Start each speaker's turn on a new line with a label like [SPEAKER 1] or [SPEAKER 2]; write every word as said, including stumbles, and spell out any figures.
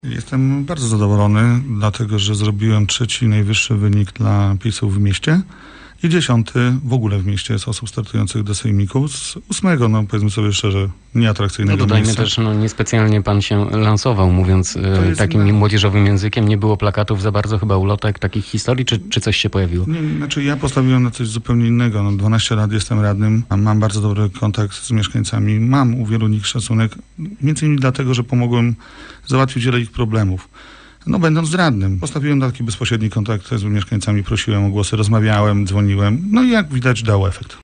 [SPEAKER 1] Jestem bardzo zadowolony, dlatego że zrobiłem trzeci najwyższy wynik dla PiS-u w mieście i dziesiąty w ogóle w mieście z osób startujących do sejmiku. Z ósmego, no powiedzmy sobie szczerze, nieatrakcyjnego
[SPEAKER 2] no dodajmy
[SPEAKER 1] miejsca.
[SPEAKER 2] też, no niespecjalnie pan się lansował, mówiąc e, takim
[SPEAKER 1] inna...
[SPEAKER 2] młodzieżowym językiem. Nie było plakatów za bardzo, chyba ulotek, takich historii, czy, czy coś się pojawiło?
[SPEAKER 1] Nie, znaczy ja postawiłem na coś zupełnie innego. No, dwanaście lat jestem radnym, mam bardzo dobry kontakt z mieszkańcami, mam u wielu nich szacunek, między innymi dlatego, że pomogłem załatwić wiele ich problemów. No będąc radnym, postawiłem na taki bezpośredni kontakt z mieszkańcami, prosiłem o głosy, rozmawiałem, dzwoniłem, no i jak widać dał efekt.